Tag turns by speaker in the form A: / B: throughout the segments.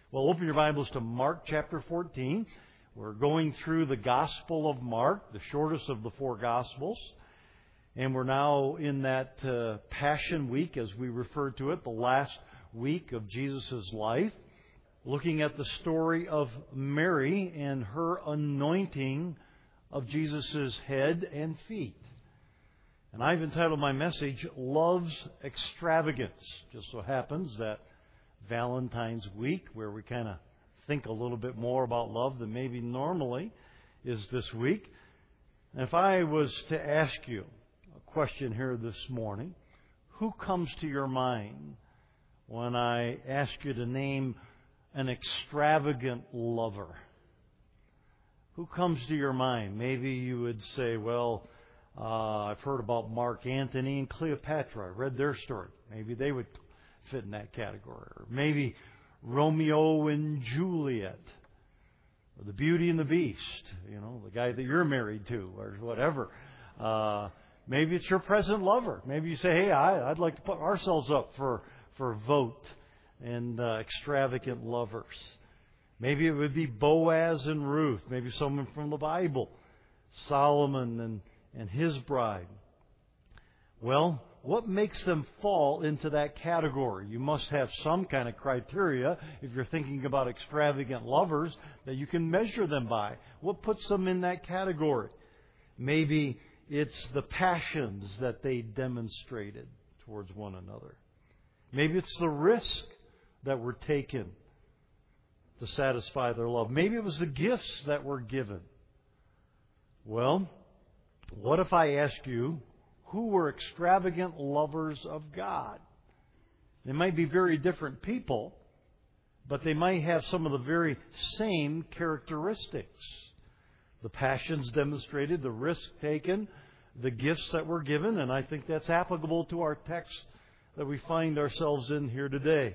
A: Well, open your Bibles to Mark chapter 14. We're going through the Gospel of Mark, the shortest of the four Gospels. And we're now in that Passion Week, as we refer to it, the last week of Jesus' life, looking at the story of Mary and her anointing of Jesus' head and feet. And I've entitled my message, Love's Extravagance. Just so happens that Valentine's week, where we kind of think a little bit more about love than maybe normally, is this week. And if I was to ask you a question here this morning, who comes to your mind when I ask you to name an extravagant lover? Who comes to your mind? Maybe you would say, well, I've heard about Mark Antony and Cleopatra. I read their story. Maybe they would fit in that category. Or maybe Romeo and Juliet. Or the Beauty and the Beast. You know, the guy that you're married to or whatever. Maybe it's your present lover. Maybe you say, hey, I'd like to put ourselves up for vote and extravagant lovers. Maybe it would be Boaz and Ruth. Maybe someone from the Bible. Solomon and his bride. Well, what makes them fall into that category? You must have some kind of criteria if you're thinking about extravagant lovers that you can measure them by. What puts them in that category? Maybe it's the passions that they demonstrated towards one another. Maybe it's the risk that were taken to satisfy their love. Maybe it was the gifts that were given. Well, what if I ask you, who were extravagant lovers of God? They might be very different people, but they might have some of the very same characteristics. The passions demonstrated, the risk taken, the gifts that were given, and I think that's applicable to our text that we find ourselves in here today.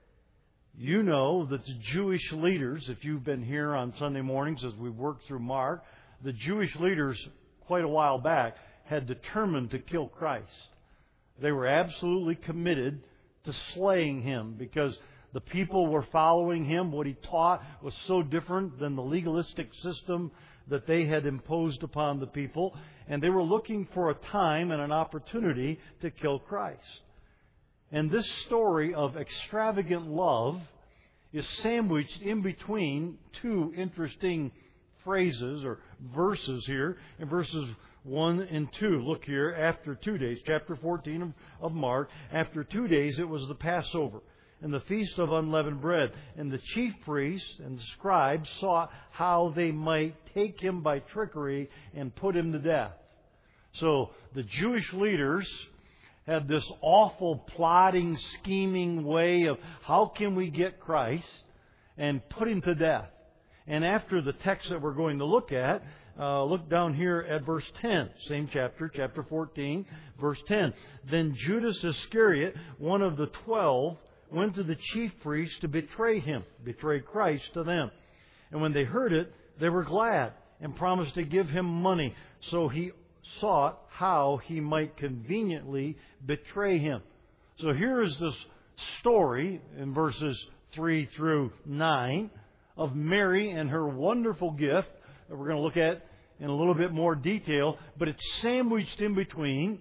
A: You know that the Jewish leaders, if you've been here on Sunday mornings as we work through Mark, the Jewish leaders quite a while back had determined to kill Christ. They were absolutely committed to slaying Him because the people were following Him. What He taught was so different than the legalistic system that they had imposed upon the people. And they were looking for a time and an opportunity to kill Christ. And this story of extravagant love is sandwiched in between two interesting phrases or verses here in verses 1 and 2. Look here, after 2 days, chapter 14 of Mark, after 2 days it was the Passover and the Feast of Unleavened Bread. And the chief priests and the scribes sought how they might take Him by trickery and put Him to death. So the Jewish leaders had this awful plotting, scheming way of how can we get Christ and put Him to death. And after the text that we're going to look at, look down here at verse 10, same chapter, chapter 14, verse 10. Then Judas Iscariot, one of the 12, went to the chief priests to betray Him, betray Christ to them. And when they heard it, they were glad and promised to give him money. So he sought how he might conveniently betray Him. So here is this story in verses 3 through 9 of Mary and her wonderful gift that we're going to look at in a little bit more detail, but it's sandwiched in between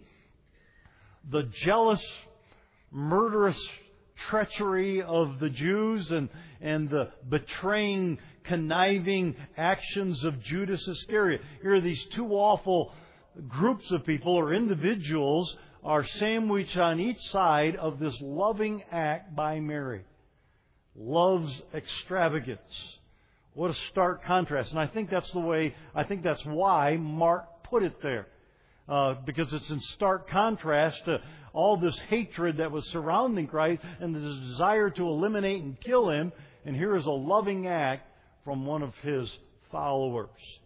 A: the jealous, murderous treachery of the Jews and the betraying, conniving actions of Judas Iscariot. Here are these two awful groups of people or individuals are sandwiched on each side of this loving act by Mary. Love's extravagance. What a stark contrast. And I think that's why Mark put it there. Because it's in stark contrast to all this hatred that was surrounding Christ and the desire to eliminate and kill Him. And here is a loving act from one of His followers.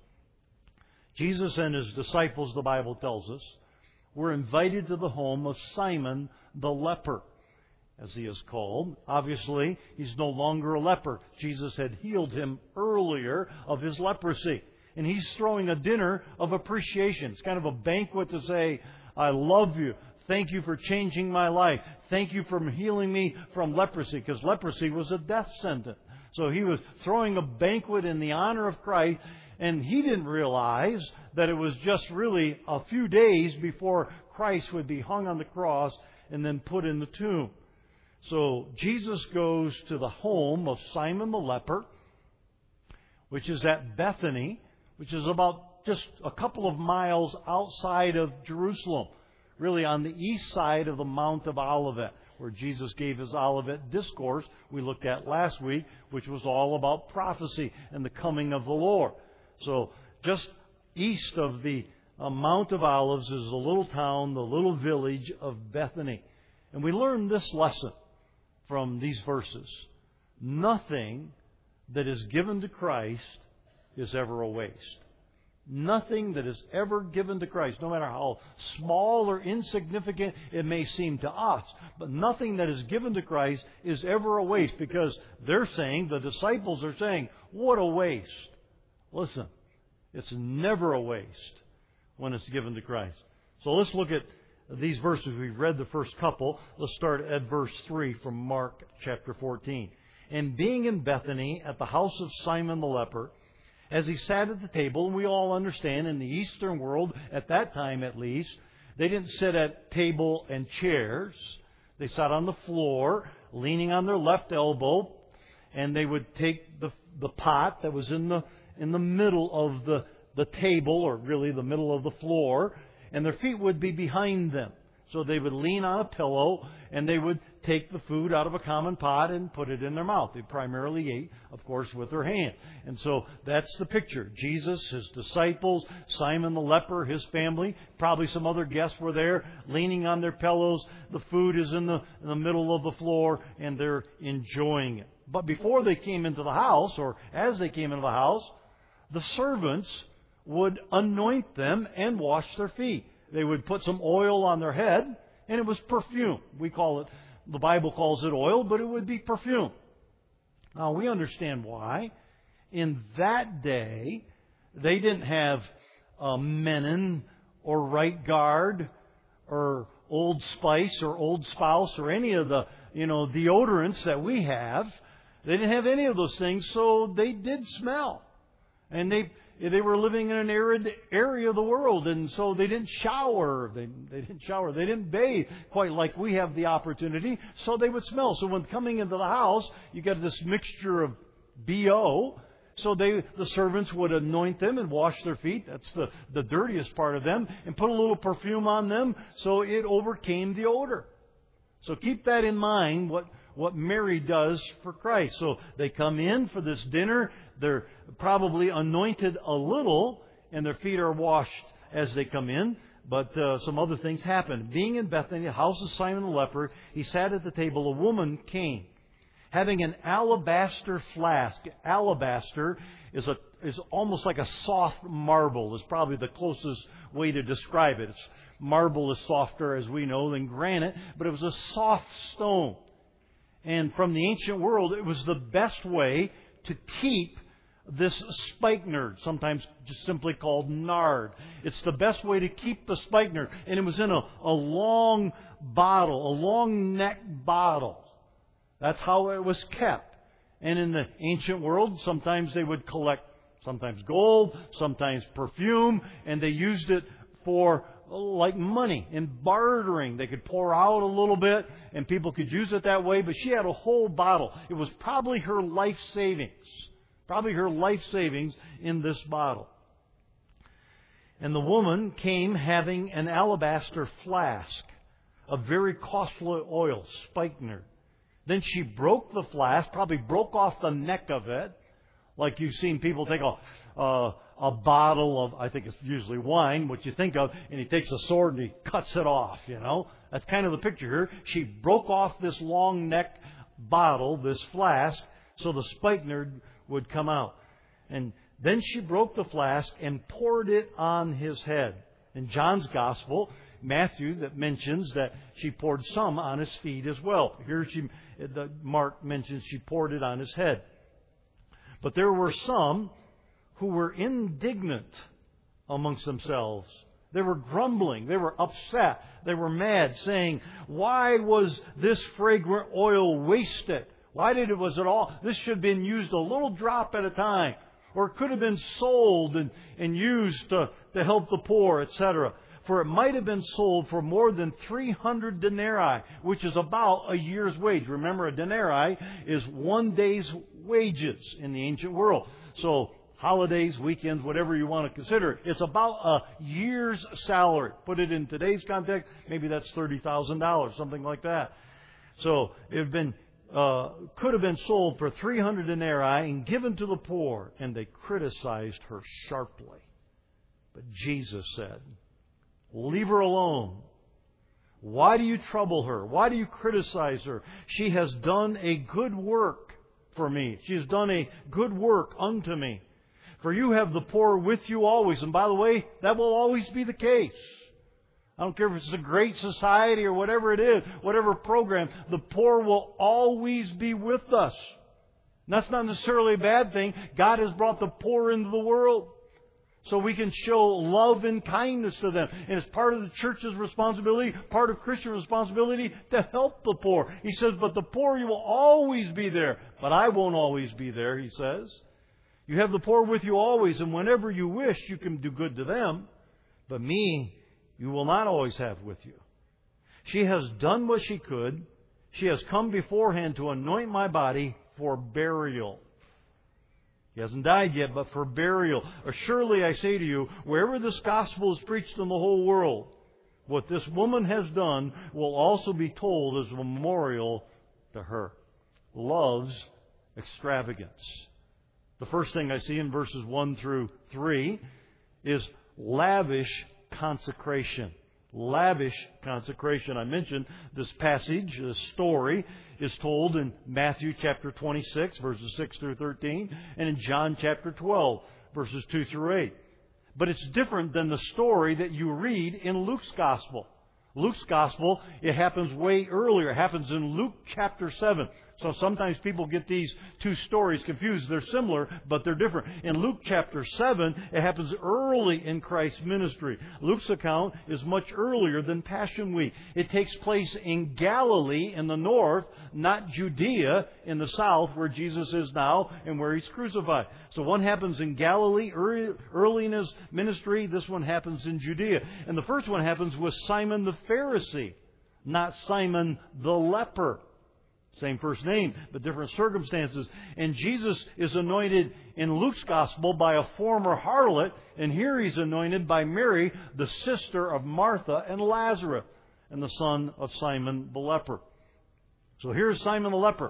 A: Jesus and His disciples, the Bible tells us, were invited to the home of Simon the leper, as he is called. Obviously, he's no longer a leper. Jesus had healed him earlier of his leprosy. And he's throwing a dinner of appreciation. It's kind of a banquet to say, I love you. Thank you for changing my life. Thank you for healing me from leprosy, because leprosy was a death sentence. So he was throwing a banquet in the honor of Christ, and he didn't realize that it was just really a few days before Christ would be hung on the cross and then put in the tomb. So Jesus goes to the home of Simon the leper, which is at Bethany, which is about just a couple of miles outside of Jerusalem, really on the east side of the Mount of Olivet, where Jesus gave His Olivet Discourse we looked at last week, which was all about prophecy and the coming of the Lord. So just east of the Mount of Olives is the little town, the little village of Bethany. And we learn this lesson from these verses. Nothing that is given to Christ is ever a waste. Nothing that is ever given to Christ, no matter how small or insignificant it may seem to us, but nothing that is given to Christ is ever a waste, because they're saying, the disciples are saying, what a waste. Listen, it's never a waste when it's given to Christ. So let's look at these verses. We've read the first couple. Let's start at verse 3 from Mark chapter 14. And being in Bethany at the house of Simon the leper, as he sat at the table, and we all understand in the Eastern world, at that time at least, they didn't sit at table and chairs. They sat on the floor, leaning on their left elbow, and they would take the pot that was in the middle of the table, or really the middle of the floor, and their feet would be behind them. So they would lean on a pillow, and they would take the food out of a common pot and put it in their mouth. They primarily ate, of course, with their hands. And so that's the picture. Jesus, His disciples, Simon the leper, his family, probably some other guests were there, leaning on their pillows. The food is in the middle of the floor, and they're enjoying it. But before they came into the house, or as they came into the house, the servants would anoint them and wash their feet. They would put some oil on their head, and it was perfume. The Bible calls it oil, but it would be perfume. Now, we understand why. In that day, they didn't have Menon or Right Guard or Old Spice or Old Spouse or any of the deodorants that we have. They didn't have any of those things, so they did smell. And they were living in an arid area of the world, and so they didn't shower. They didn't bathe quite like we have the opportunity, so they would smell. So when coming into the house, you get this mixture of BO. So the servants would anoint them and wash their feet. That's the dirtiest part of them, and put a little perfume on them so it overcame the odor. So keep that in mind, what Mary does for Christ. So they come in for this dinner. They're probably anointed a little, and their feet are washed as they come in. But some other things happen. Being in Bethany, the house of Simon the leper, he sat at the table. A woman came, having an alabaster flask. Alabaster is almost like a soft marble. Is probably the closest way to describe it. Marble is softer, as we know, than granite, but it was a soft stone. And from the ancient world, it was the best way to keep this spikenard, sometimes just simply called nard. It's the best way to keep the spikenard. And it was in a long bottle, a long neck bottle. That's how it was kept. And in the ancient world, sometimes they would collect sometimes gold, sometimes perfume, and they used it for like money in bartering. They could pour out a little bit and people could use it that way, but she had a whole bottle. It was probably her life savings. Probably her life savings in this bottle. And the woman came having an alabaster flask of very costly oil, spikenard. Then she broke the flask, probably broke off the neck of it, like you've seen people take a bottle of, I think it's usually wine, what you think of, and he takes a sword and he cuts it off, That's kind of the picture here. She broke off this long neck bottle, this flask, so the spikenard would come out. And then she broke the flask and poured it on his head. In John's Gospel, Matthew, that mentions that she poured some on his feet as well. Here Mark mentions she poured it on his head. But there were some who were indignant amongst themselves. They were grumbling. They were upset. They were mad, saying, "Why was this fragrant oil wasted? Was it all? This should have been used a little drop at a time. Or it could have been sold and used to help the poor, etc. For it might have been sold for more than 300 denarii, which is about a year's wage. Remember, a denarii is 1 day's wages in the ancient world. So holidays, weekends, whatever you want to consider, it's about a year's salary. Put it in today's context, maybe that's $30,000, something like that. So it had been could have been sold for 300 denarii and given to the poor, and they criticized her sharply. But Jesus said, "Leave her alone. Why do you trouble her? Why do you criticize her? She has done a good work for me. She has done a good work unto me. For you have the poor with you always." And by the way, that will always be the case. I don't care if it's a great society or whatever it is, whatever program, the poor will always be with us. And that's not necessarily a bad thing. God has brought the poor into the world so we can show love and kindness to them. And it's part of the church's responsibility, part of Christian responsibility to help the poor. He says, but the poor, you will always be there. But I won't always be there, he says. You have the poor with you always, and whenever you wish, you can do good to them. But me, you will not always have with you. She has done what she could. She has come beforehand to anoint my body for burial. He hasn't died yet, but for burial. Surely I say to you, wherever this gospel is preached in the whole world, what this woman has done will also be told as a memorial to her. Love's extravagance. The first thing I see in verses 1 through 3 is lavish consecration. Lavish consecration. I mentioned this passage, this story, is told in Matthew chapter 26, verses 6 through 13, and in John chapter 12, verses 2 through 8. But it's different than the story that you read in Luke's Gospel. Luke's Gospel, it happens way earlier. It happens in Luke chapter 7. So sometimes people get these two stories confused. They're similar, but they're different. In Luke chapter 7, it happens early in Christ's ministry. Luke's account is much earlier than Passion Week. It takes place in Galilee in the north, not Judea in the south, where Jesus is now and where He's crucified. So one happens in Galilee early in His ministry. This one happens in Judea. And the first one happens with Simon the Pharisee, not Simon the leper. Same first name, but different circumstances. And Jesus is anointed in Luke's Gospel by a former harlot, and here He's anointed by Mary, the sister of Martha and Lazarus, and the son of Simon the leper. So here's Simon the leper,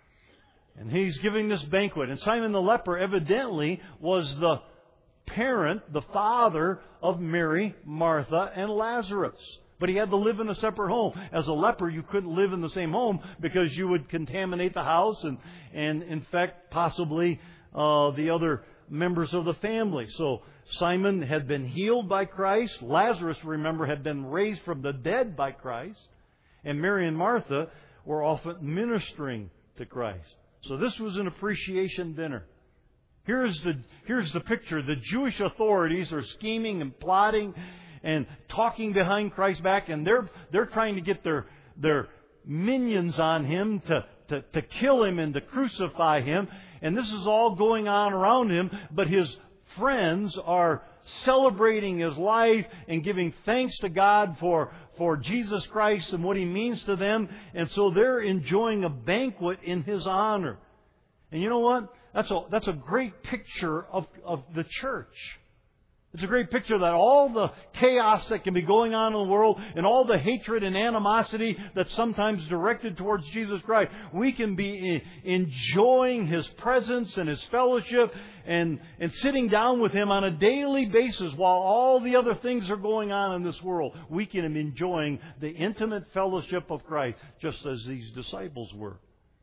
A: and he's giving this banquet. And Simon the leper evidently was the parent, the father of Mary, Martha, and Lazarus. But he had to live in a separate home. As a leper, you couldn't live in the same home because you would contaminate the house and infect possibly the other members of the family. So Simon had been healed by Christ. Lazarus, remember, had been raised from the dead by Christ. And Mary and Martha were often ministering to Christ. So this was an appreciation dinner. Here's the picture. The Jewish authorities are scheming and plotting and talking behind Christ's back, and they're trying to get their minions on Him to kill Him and to crucify Him. And this is all going on around Him, but His friends are celebrating His life and giving thanks to God for Jesus Christ and what He means to them. And so they're enjoying a banquet in His honor. And you know what? That's a great picture of the church. It's a great picture that all the chaos that can be going on in the world and all the hatred and animosity that's sometimes directed towards Jesus Christ, we can be enjoying His presence and His fellowship and sitting down with Him on a daily basis while all the other things are going on in this world. We can be enjoying the intimate fellowship of Christ just as these disciples were.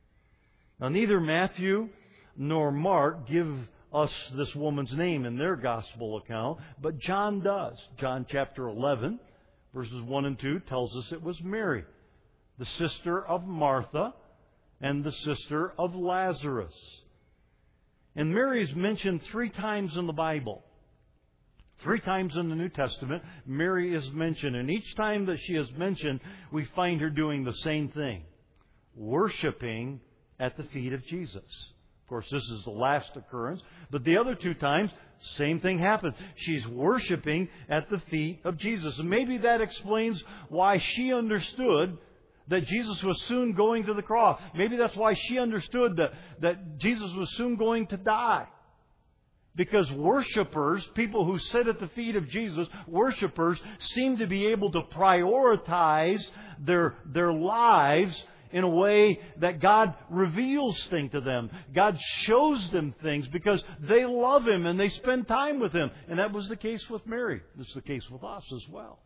A: Now, neither Matthew nor Mark give us this woman's name in their gospel account, but John does. John chapter 11, verses 1 and 2 tells us it was Mary, the sister of Martha and the sister of Lazarus. And Mary is mentioned 3 times in the Bible. 3 times in the New Testament, Mary is mentioned. And each time that she is mentioned, we find her doing the same thing, worshiping at the feet of Jesus. Of course, this is the last occurrence. But the other 2 times, same thing happens. She's worshiping at the feet of Jesus. And maybe that explains why she understood that Jesus was soon going to the cross. Maybe that's why she understood that Jesus was soon going to die. Because worshipers, people who sit at the feet of Jesus, worshipers seem to be able to prioritize their lives in a way that God reveals things to them. God shows them things because they love Him and they spend time with Him. And that was the case with Mary. This is the case with us as well.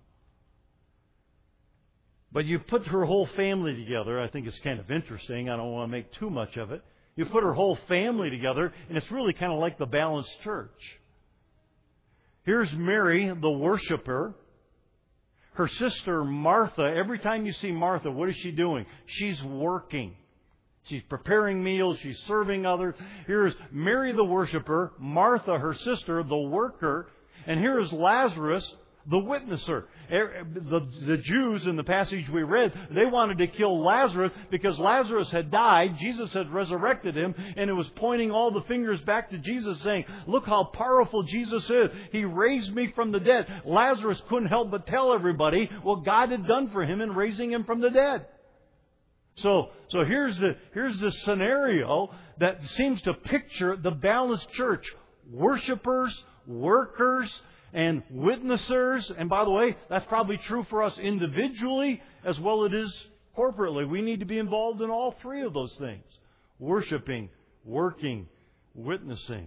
A: But you put her whole family together. I think it's kind of interesting. I don't want to make too much of it. You put her whole family together, and it's really kind of like the balanced church. Here's Mary, the worshiper. Her sister Martha, every time you see Martha, what is she doing? She's working. She's preparing meals. She's serving others. Here's Mary, the worshiper. Martha, her sister, the worker. And here is Lazarus, the witnesser. The Jews in the passage we read, they wanted to kill Lazarus because Lazarus had died. Jesus had resurrected him, and it was pointing all the fingers back to Jesus saying, look how powerful Jesus is. He raised me from the dead. Lazarus couldn't help but tell everybody what God had done for him in raising him from the dead. So here's the scenario that seems to picture the balanced church. Worshippers, workers, and witnessers. And by the way, that's probably true for us individually as well as it is corporately. We need to be involved in all 3 of those things. Worshipping, working, witnessing.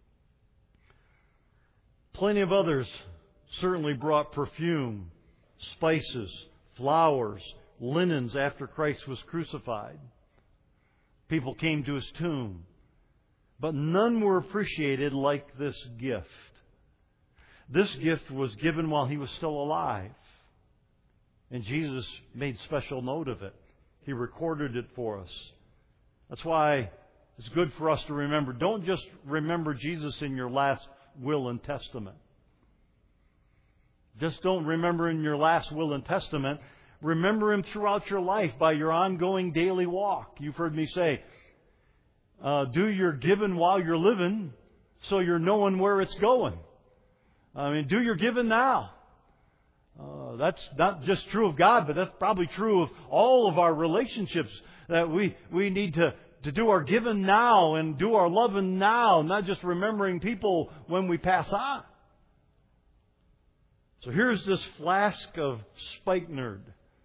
A: Plenty of others certainly brought perfume, spices, flowers, linens after Christ was crucified. People came to His tomb. But none were appreciated like this gift. This gift was given while He was still alive. And Jesus made special note of it. He recorded it for us. That's why it's good for us to remember. Don't just remember Jesus in your last will and testament. Just don't remember in your last will and testament. Remember Him throughout your life by your ongoing daily walk. You've heard me say, do your giving while you're living so you're knowing where it's going. I mean, do your giving now. That's not just true of God, but that's probably true of all of our relationships. That we need to do our giving now and do our loving now, not just remembering people when we pass on. So here's this flask of spikenard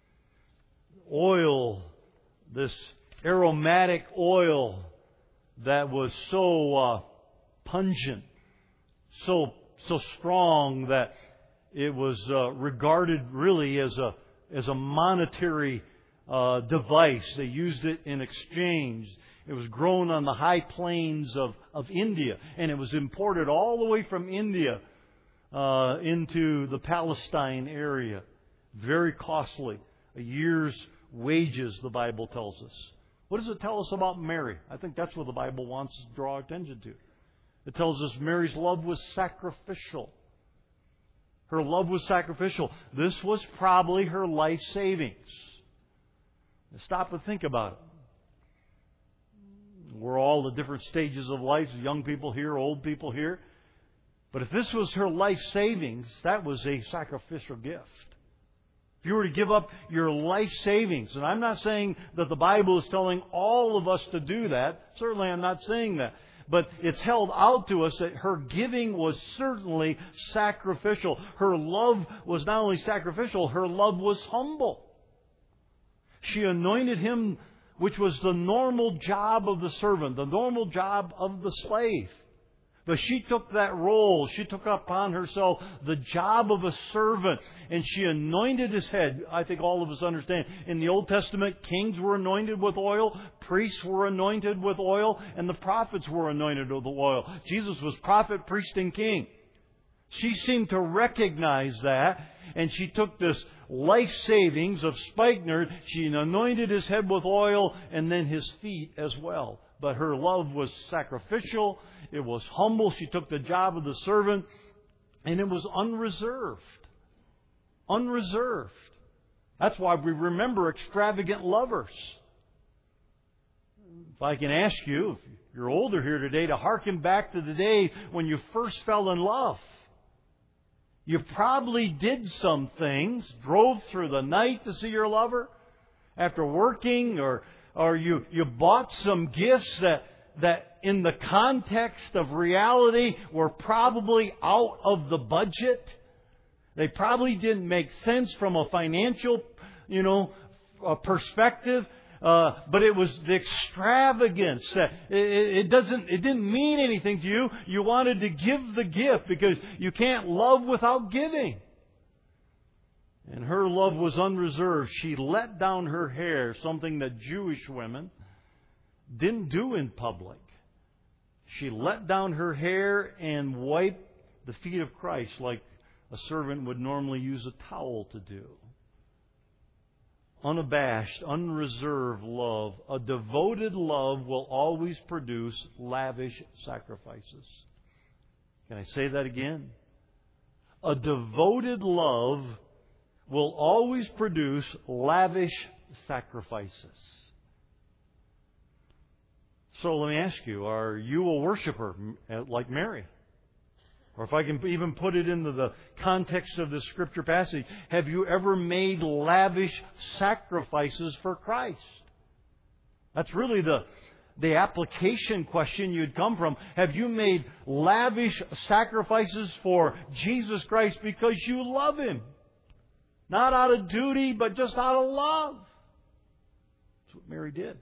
A: oil, this aromatic oil that was so pungent, so strong that it was regarded really as a monetary device. They used it in exchange. It was grown on the high plains of India, and it was imported all the way from India into the Palestine area. Very costly. A year's wages, the Bible tells us. What does it tell us about Mary? I think that's what the Bible wants to draw attention to. It tells us Mary's love was sacrificial. Her love was sacrificial. This was probably her life savings. Stop and think about it. We're all at different stages of life, young people here, old people here. But if this was her life savings, that was a sacrificial gift. If you were to give up your life savings, and I'm not saying that the Bible is telling all of us to do that. Certainly I'm not saying that. But it's held out to us that her giving was certainly sacrificial. Her love was not only sacrificial, her love was humble. She anointed Him, which was the normal job of the servant, the normal job of the slave. But she took that role. She took upon herself the job of a servant. And she anointed His head. I think all of us understand. In the Old Testament, kings were anointed with oil. Priests were anointed with oil. And the prophets were anointed with oil. Jesus was prophet, priest, and king. She seemed to recognize that. And she took this life savings of spikenard. She anointed His head with oil and then His feet as well. But her love was sacrificial. It was humble. She took the job of the servant. And it was unreserved. Unreserved. That's why we remember extravagant lovers. if I can ask you, if you're older here today, to hearken back to the day when you first fell in love. You probably did some things, drove through the night to see your lover after working, or you bought some gifts that in the context of reality were probably out of the budget. They probably didn't make sense from a financial, perspective. But it was the extravagance. It didn't mean anything to you. You wanted to give the gift because you can't love without giving. And her love was unreserved. She let down her hair, something that Jewish women didn't do in public. She let down her hair and wiped the feet of Christ like a servant would normally use a towel to do. Unabashed, unreserved love. A devoted love will always produce lavish sacrifices. Can I say that again? A devoted love will always produce lavish sacrifices. So let me ask you, are you a worshiper like Mary? Or if I can even put it into the context of this scripture passage, have you ever made lavish sacrifices for Christ? That's really the application question you'd come from. Have you made lavish sacrifices for Jesus Christ because you love Him? Not out of duty, but just out of love. That's what Mary did.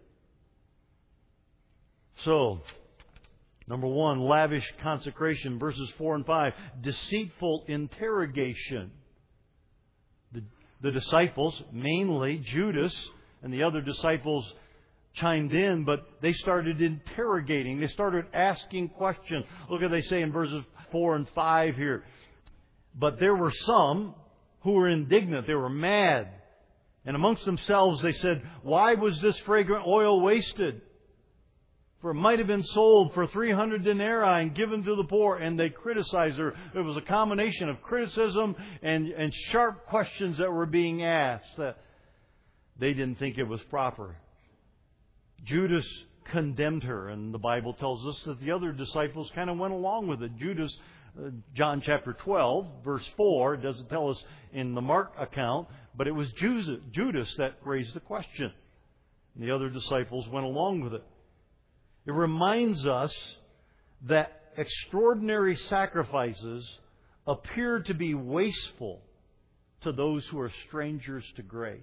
A: So, number 1, lavish consecration. Verses 4 and 5, deceitful interrogation. The disciples, mainly Judas and the other disciples, chimed in, but they started interrogating. They started asking questions. Look what they say in verses 4 and 5 here. But there were some who were indignant. They were mad. And amongst themselves they said, "Why was this fragrant oil wasted? For it might have been sold for 300 denarii and given to the poor." And they criticized her. It was a combination of criticism and sharp questions that were being asked that they didn't think it was proper. Judas condemned her, and the Bible tells us that the other disciples kind of went along with it. Judas, John chapter 12, verse 4, it doesn't tell us in the Mark account, but it was Judas that raised the question. And the other disciples went along with it. It reminds us that extraordinary sacrifices appear to be wasteful to those who are strangers to grace.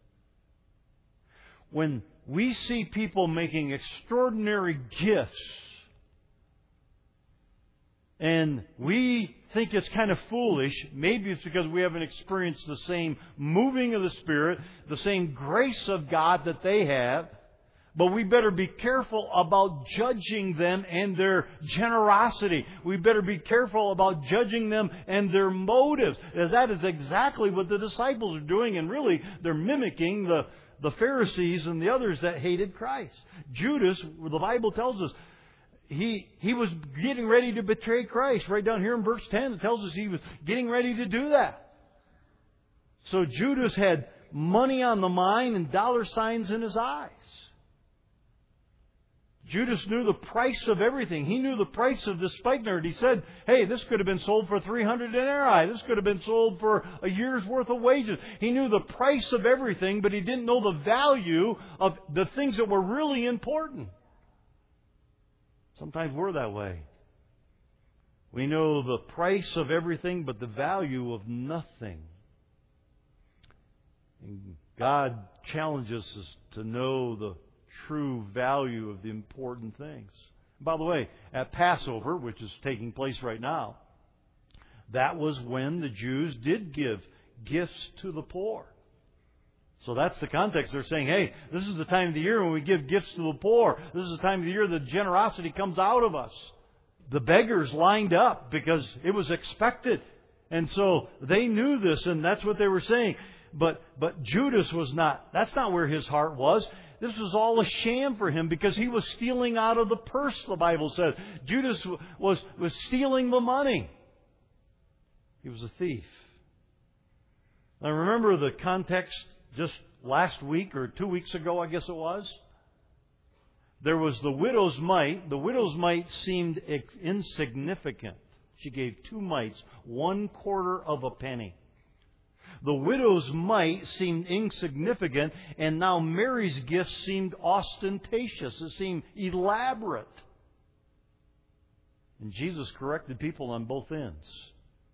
A: When we see people making extraordinary gifts and we think it's kind of foolish, maybe it's because we haven't experienced the same moving of the Spirit, the same grace of God that they have. But we better be careful about judging them and their generosity. We better be careful about judging them and their motives. That is exactly what the disciples are doing, and really they're mimicking the Pharisees and the others that hated Christ. Judas, the Bible tells us, he was getting ready to betray Christ. Right down here in verse 10, it tells us he was getting ready to do that. So Judas had money on the mind and dollar signs in his eyes. Judas knew the price of everything. He knew the price of this spikenard. He said, "Hey, this could have been sold for 300 denarii. This could have been sold for a year's worth of wages." He knew the price of everything, but he didn't know the value of the things that were really important. Sometimes we're that way. We know the price of everything, but the value of nothing. And God challenges us to know the true value of the important things. By the way, at Passover, which is taking place right now, that was when the Jews did give gifts to the poor. So that's the context. They're saying, hey, this is the time of the year when we give gifts to the poor. This is the time of the year that generosity comes out of us. The beggars lined up because it was expected. And so they knew this, and that's what they were saying. But Judas was not. That's not where his heart was. This was all a sham for him because he was stealing out of the purse, the Bible says. Judas was stealing the money. He was a thief. Now remember the context just last week or 2 weeks ago, I guess it was. There was the widow's mite. The widow's mite seemed insignificant. She gave 2 mites, 1/4 of a penny. The widow's mite seemed insignificant, and now Mary's gift seemed ostentatious. It seemed elaborate. And Jesus corrected people on both ends.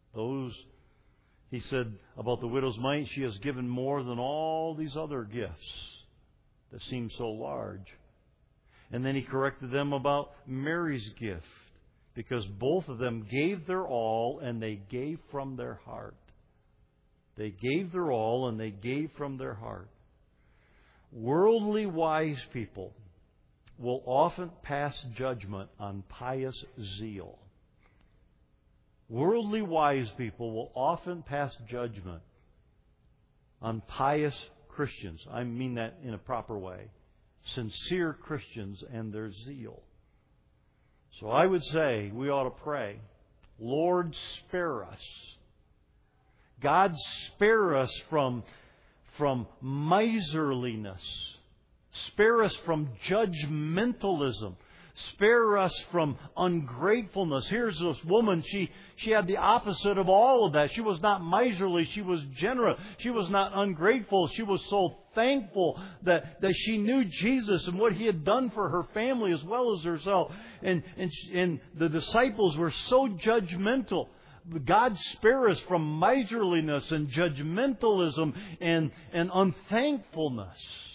A: He said about the widow's mite, she has given more than all these other gifts that seem so large. And then He corrected them about Mary's gift, because both of them gave their all and they gave from their heart. They gave their all and they gave from their heart. Worldly wise people will often pass judgment on pious zeal. Worldly wise people will often pass judgment on pious Christians. I mean that in a proper way. Sincere Christians and their zeal. So I would say we ought to pray, Lord, spare us. God, spare us from miserliness. Spare us from judgmentalism. Spare us from ungratefulness. Here's this woman, she had the opposite of all of that. She was not miserly, she was generous. She was not ungrateful. She was so thankful that she knew Jesus and what He had done for her family as well as herself. And the disciples were so judgmental. God, spare us from miserliness and judgmentalism and unthankfulness.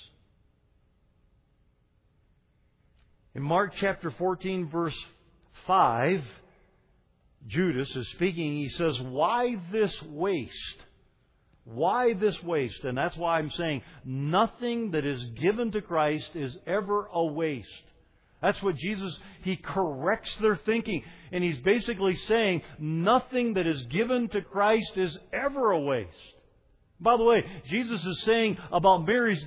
A: In Mark chapter 14, verse 5, Judas is speaking. He says, "Why this waste? Why this waste?" And that's why I'm saying nothing that is given to Christ is ever a waste. That's what Jesus, He corrects their thinking. And He's basically saying nothing that is given to Christ is ever a waste. By the way, Judas is saying about Mary's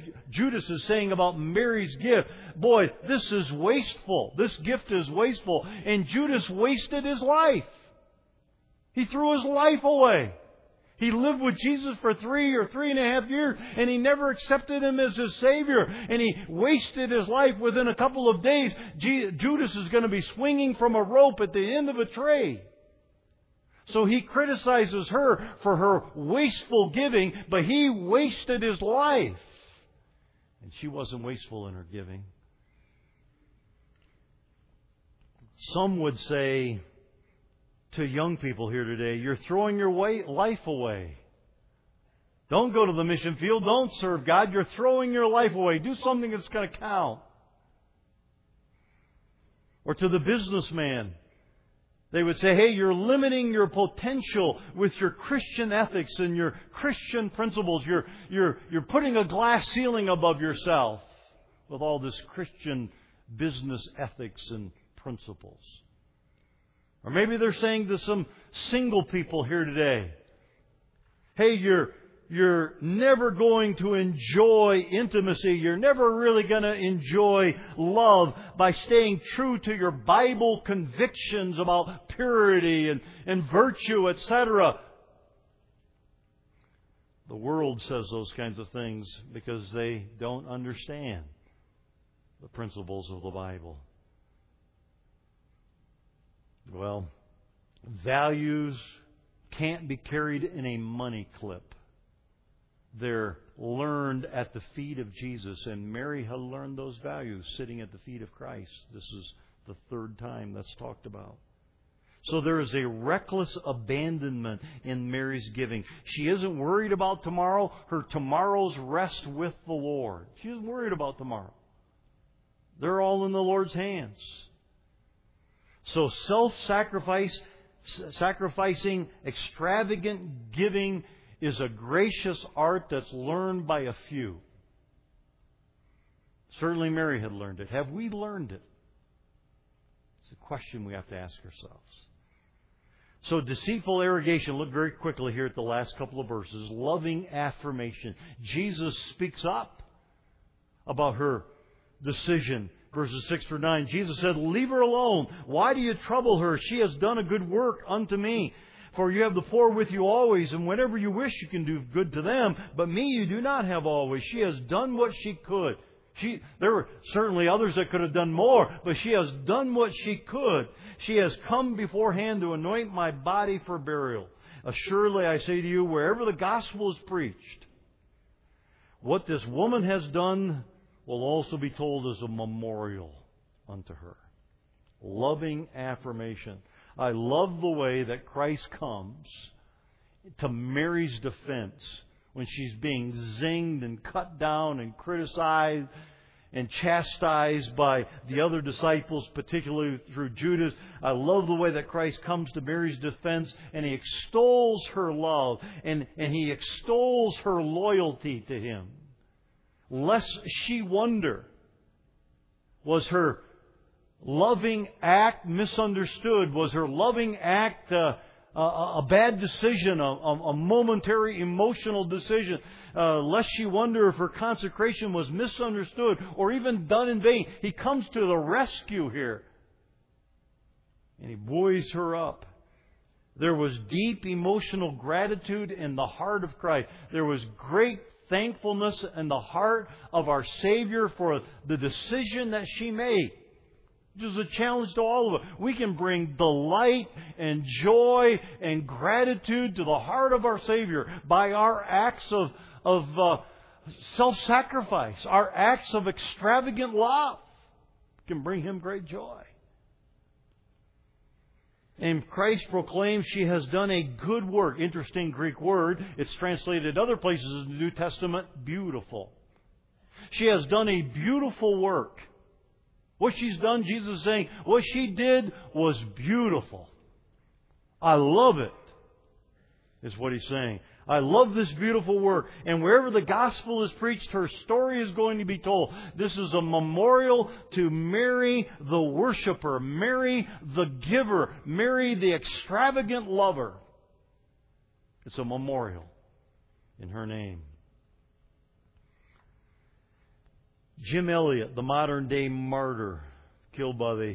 A: gift, boy, this is wasteful. This gift is wasteful. And Judas wasted his life. He threw his life away. He lived with Jesus for 3 or 3.5 years, and he never accepted Him as his Savior. And he wasted his life within a couple of days. Judas is going to be swinging from a rope at the end of a tree. So he criticizes her for her wasteful giving, but he wasted his life. And she wasn't wasteful in her giving. Some would say to young people here today, you're throwing your life away. Don't go to the mission field. Don't serve God. You're throwing your life away. Do something that's going to count. Or to the businessman, they would say, hey, you're limiting your potential with your Christian ethics and your Christian principles. You're putting a glass ceiling above yourself with all this Christian business ethics and principles. Or maybe they're saying to some single people here today, hey, you're never going to enjoy intimacy. You're never really going to enjoy love by staying true to your Bible convictions about purity and virtue, etc. The world says those kinds of things because they don't understand the principles of the Bible. Well, values can't be carried in a money clip. They're learned at the feet of Jesus. And Mary had learned those values sitting at the feet of Christ. This is the 3rd time that's talked about. So there is a reckless abandonment in Mary's giving. She isn't worried about tomorrow. Her tomorrows rest with the Lord. She isn't worried about tomorrow. They're all in the Lord's hands. So self-sacrificing, extravagant giving is a gracious art that's learned by a few. Certainly Mary had learned it. Have we learned it? It's a question we have to ask ourselves. So deceitful arrogation, look very quickly here at the last couple of verses. Loving affirmation. Jesus speaks up about her decision. Verses 6 through 9, Jesus said, leave her alone. Why do you trouble her? She has done a good work unto me. For you have the poor with you always, and whenever you wish you can do good to them. But me you do not have always. She has done what she could. There were certainly others that could have done more, but she has done what she could. She has come beforehand to anoint my body for burial. Assuredly, I say to you, wherever the gospel is preached, what this woman has done will also be told as a memorial unto her. Loving affirmation. I love the way that Christ comes to Mary's defense when she's being zinged and cut down and criticized and chastised by the other disciples, particularly through Judas. I love the way that Christ comes to Mary's defense, and He extols her love, and He extols her loyalty to Him. Lest she wonder, was her loving act misunderstood? Was her loving act a bad decision, a momentary emotional decision? Lest she wonder if her consecration was misunderstood or even done in vain. He comes to the rescue here. And He buoys her up. There was deep emotional gratitude in the heart of Christ. There was great thankfulness in the heart of our Savior for the decision that she made. This is a challenge to all of us. We can bring delight and joy and gratitude to the heart of our Savior by our acts of self-sacrifice, our acts of extravagant love. Can bring Him great joy. And Christ proclaims she has done a good work. Interesting Greek word. It's translated other places in the New Testament, beautiful. She has done a beautiful work. What she's done, Jesus is saying, what she did was beautiful. I love it, is what He's saying. I love this beautiful work. And wherever the gospel is preached, her story is going to be told. This is a memorial to Mary the worshiper, Mary the giver, Mary the extravagant lover. It's a memorial in her name. Jim Elliot, the modern-day martyr, killed by the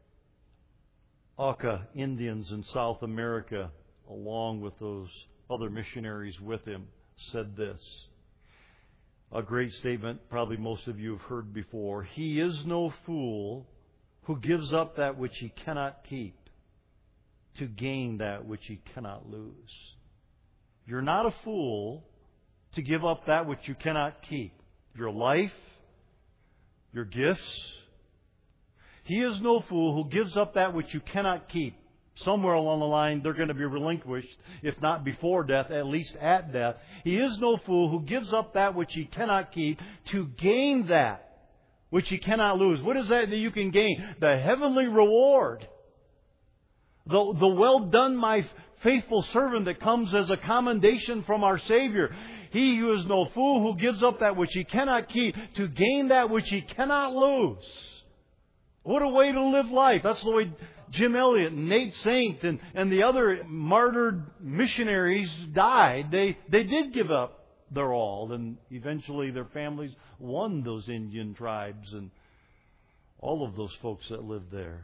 A: Auca Indians in South America, along with those other missionaries with him, said this. A great statement, probably most of you have heard before. He is no fool who gives up that which he cannot keep to gain that which he cannot lose. You're not a fool to give up that which you cannot keep. Your life, your gifts. He is no fool who gives up that which you cannot keep. Somewhere along the line, they're going to be relinquished, if not before death, at least at death. He is no fool who gives up that which he cannot keep to gain that which he cannot lose. What is that you can gain? The heavenly reward. The well done, my faithful servant, that comes as a commendation from our Savior. He who is no fool who gives up that which he cannot keep to gain that which he cannot lose. What a way to live life. That's the way Jim Elliot and Nate Saint and the other martyred missionaries died. They did give up their all, and eventually their families won those Indian tribes and all of those folks that lived there.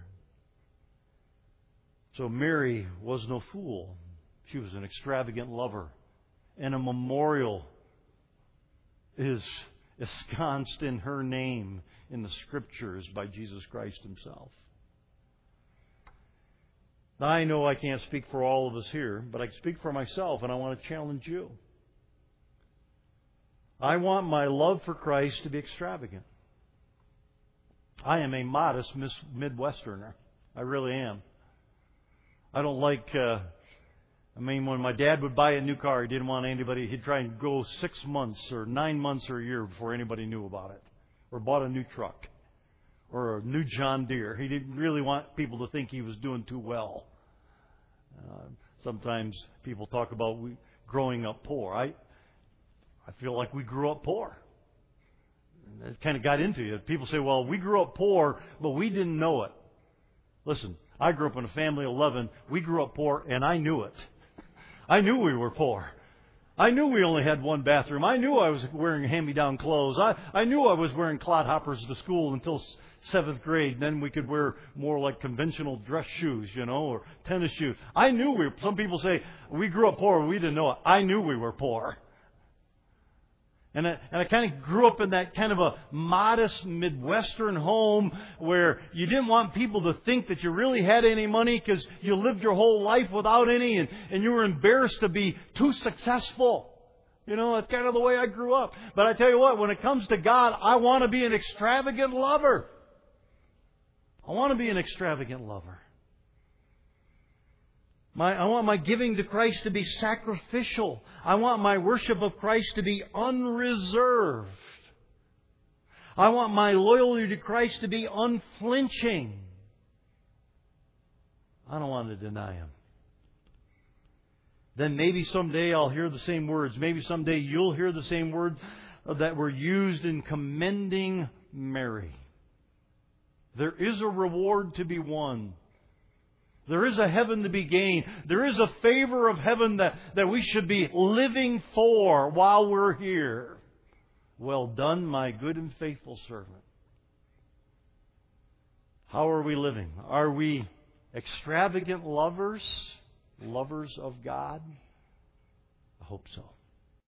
A: So Mary was no fool. She was an extravagant lover. And a memorial is ensconced in her name in the Scriptures by Jesus Christ Himself. Now, I know I can't speak for all of us here, but I can speak for myself, and I want to challenge you. I want my love for Christ to be extravagant. I am a modest Midwesterner. I really am. I don't like... when my dad would buy a new car, he didn't want anybody... He'd try and go 6 months or 9 months or a year before anybody knew about it. Or bought a new truck. Or a new John Deere. He didn't really want people to think he was doing too well. Sometimes people talk about growing up poor. I feel like we grew up poor. It kind of got into you. People say, well, we grew up poor, but we didn't know it. Listen, I grew up in a family of 11. We grew up poor, and I knew it. I knew we were poor. I knew we only had one bathroom. I knew I was wearing hand-me-down clothes. I knew I was wearing clodhoppers to school until 7th grade. Then we could wear more like conventional dress shoes, or tennis shoes. I knew some people say, we grew up poor, we didn't know it. I knew we were poor. And I kind of grew up in that kind of a modest Midwestern home where you didn't want people to think that you really had any money because you lived your whole life without any and you were embarrassed to be too successful. You know, that's kind of the way I grew up. But I tell you what, when it comes to God, I want to be an extravagant lover. I want to be an extravagant lover. I want my giving to Christ to be sacrificial. I want my worship of Christ to be unreserved. I want my loyalty to Christ to be unflinching. I don't want to deny Him. Then maybe someday I'll hear the same words. Maybe someday you'll hear the same words that were used in commending Mary. There is a reward to be won. There is a heaven to be gained. There is a favor of heaven that we should be living for while we're here. Well done, my good and faithful servant. How are we living? Are we extravagant lovers? Lovers of God? I hope so.